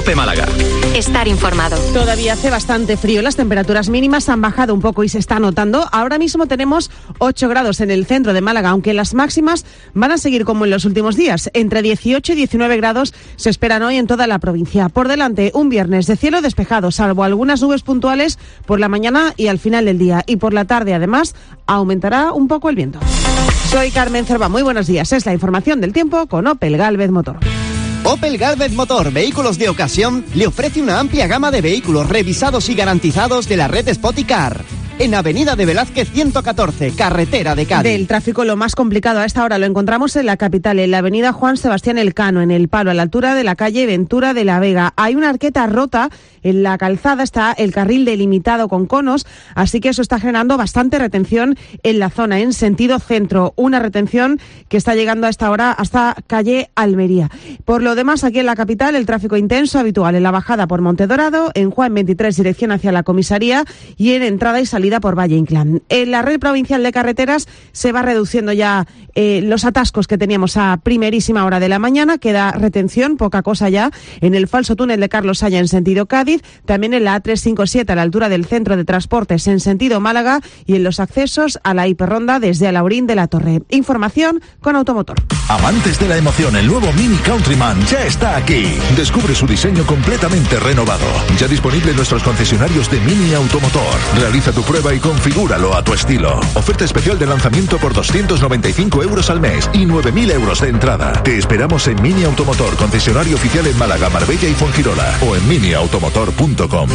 COPE Málaga. Estar informado. Todavía hace bastante frío. Las temperaturas mínimas han bajado un poco y se está notando. Ahora mismo tenemos 8 grados en el centro de Málaga, aunque las máximas van a seguir como en los últimos días. Entre 18 y 19 grados se esperan hoy en toda la provincia. Por delante, un viernes de cielo despejado, salvo algunas nubes puntuales por la mañana y al final del día. Y por la tarde, además, aumentará un poco el viento. Soy Carmen Cerva. Muy buenos días. Es la información del tiempo con Opel Gálvez Motor. Opel Gálvez Motor Vehículos de Ocasión le ofrece una amplia gama de vehículos revisados y garantizados de la red Spoticar. En Avenida de Velázquez 114, carretera de Cádiz. Del tráfico, lo más complicado a esta hora lo encontramos en la capital, en la avenida Juan Sebastián Elcano, en El Palo, a la altura de la calle Ventura de la Vega. Hay una arqueta rota en la calzada, está el carril delimitado con conos, así que eso está generando bastante retención en la zona, en sentido centro. Una retención que está llegando a esta hora hasta calle Almería. Por lo demás, aquí en la capital, el tráfico intenso habitual en la bajada por Montedorado, en Juan 23, dirección hacia la comisaría, y en entrada y salida por Valle Inclán. En la red provincial de carreteras se va reduciendo ya los atascos que teníamos a primerísima hora de la mañana. Queda retención, poca cosa ya, en el falso túnel de Carlos Saya en sentido Cádiz, también en la A357 a la altura del centro de transportes en sentido Málaga y en los accesos a la hiperronda desde Alaurín de la Torre. Información con Automotor. Amantes de la emoción, el nuevo Mini Countryman ya está aquí. Descubre su diseño completamente renovado. Ya disponible en nuestros concesionarios de Mini Automotor. Realiza tu prueba y configúralo a tu estilo. Oferta especial de lanzamiento por 295 euros al mes y 9.000 euros de entrada. Te esperamos en Mini Automotor, concesionario oficial en Málaga, Marbella y Fuengirola, o en miniautomotor.com.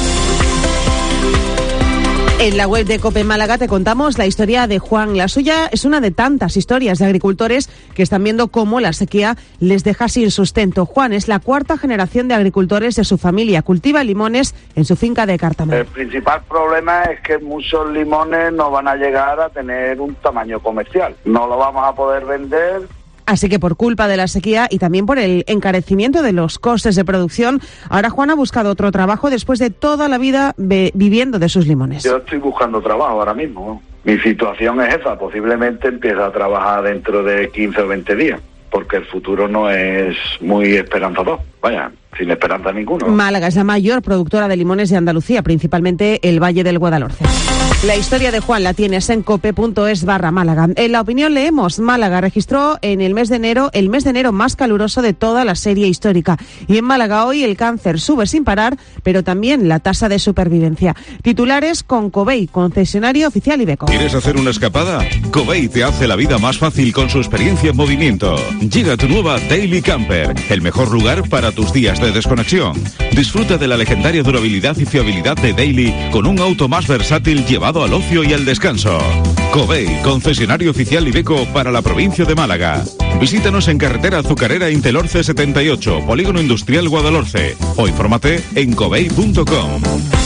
En la web de COPE Málaga te contamos la historia de Juan. La suya es una de tantas historias de agricultores que están viendo cómo la sequía les deja sin sustento. Juan es la cuarta generación de agricultores de su familia. Cultiva limones en su finca de Cártama. El principal problema es que muchos limones no van a llegar a tener un tamaño comercial. No lo vamos a poder vender. Así que por culpa de la sequía y también por el encarecimiento de los costes de producción, ahora Juan ha buscado otro trabajo después de toda la vida viviendo de sus limones. Yo estoy buscando trabajo ahora mismo. Mi situación es esa, posiblemente empiece a trabajar dentro de 15 o 20 días, porque el futuro no es muy esperanzador. Vaya, sin esperanza ninguna. Málaga es la mayor productora de limones de Andalucía, principalmente el Valle del Guadalhorce. La historia de Juan la tienes en cope.es/Málaga. En La Opinión leemos: Málaga registró en el mes de enero más caluroso de toda la serie histórica. Y en Málaga hoy el cáncer sube sin parar, pero también la tasa de supervivencia. Titulares con Covey, concesionario oficial Iveco. ¿Quieres hacer una escapada? Covey te hace la vida más fácil con su experiencia en movimiento. Llega tu nueva Daily Camper, el mejor lugar para tus días de desconexión. Disfruta de la legendaria durabilidad y fiabilidad de Daily con un auto más versátil llevado al ocio y al descanso. Covey, concesionario oficial Iveco para la provincia de Málaga. Visítanos en carretera Azucarera Intelorce 78, Polígono Industrial Guadalhorce, o infórmate en covey.com.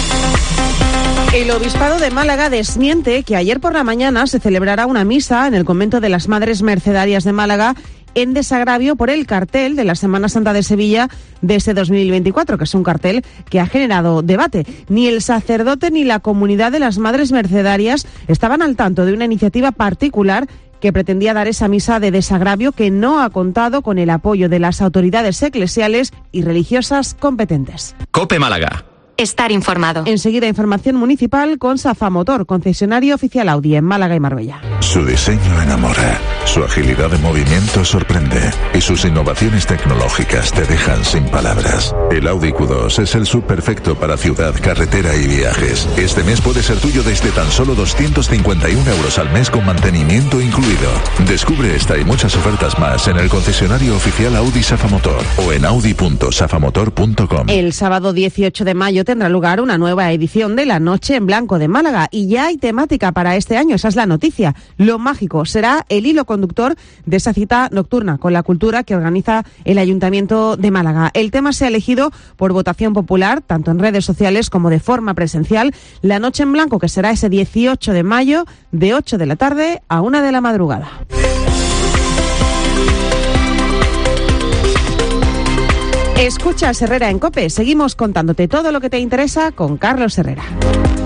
El Obispado de Málaga desmiente que ayer por la mañana se celebrará una misa en el convento de las Madres Mercedarias de Málaga en desagravio por el cartel de la Semana Santa de Sevilla de este 2024, que es un cartel que ha generado debate. Ni el sacerdote ni la comunidad de las Madres Mercedarias estaban al tanto de una iniciativa particular que pretendía dar esa misa de desagravio, que no ha contado con el apoyo de las autoridades eclesiales y religiosas competentes. COPE Málaga. Estar informado. Enseguida información municipal con Safa Motor, concesionario oficial Audi en Málaga y Marbella. Su diseño enamora, su agilidad de movimiento sorprende y sus innovaciones tecnológicas te dejan sin palabras. El Audi Q2 es el sub perfecto para ciudad, carretera y viajes. Este mes puede ser tuyo desde tan solo 251 euros al mes con mantenimiento incluido. Descubre esta y muchas ofertas más en el concesionario oficial Audi Safa Motor o en audi.safamotor.com. El sábado 18 de mayo tendrá lugar una nueva edición de la Noche en Blanco de Málaga y ya hay temática para este año, esa es la noticia. Lo mágico será el hilo conductor de esa cita nocturna con la cultura que organiza el Ayuntamiento de Málaga. El tema se ha elegido por votación popular, tanto en redes sociales como de forma presencial. La Noche en Blanco, que será ese 18 de mayo de 8 de la tarde a 1 de la madrugada. Escuchas Herrera en COPE. Seguimos contándote todo lo que te interesa con Carlos Herrera.